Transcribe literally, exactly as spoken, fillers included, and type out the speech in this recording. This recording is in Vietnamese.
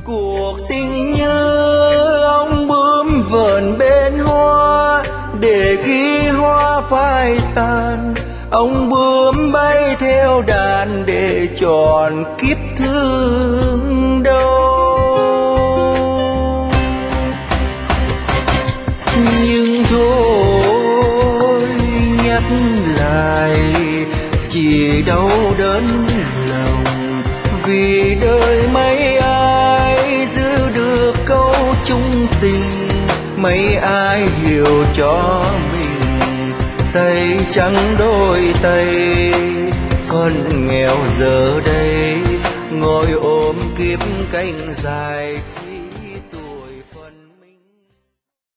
cuộc tình như ông bướm vờn bên hoa, để khi hoa phai tàn ông bướm bay theo đàn để tròn kiếp thương đau. Nhưng thôi nhắc lại chỉ đau đớn lòng, vì đời mấy ai giữ được câu chung tình, mấy ai hiểu cho mình tay trắng đôi tay. Con nghèo giờ đây ngồi ôm kiếp cánh dài.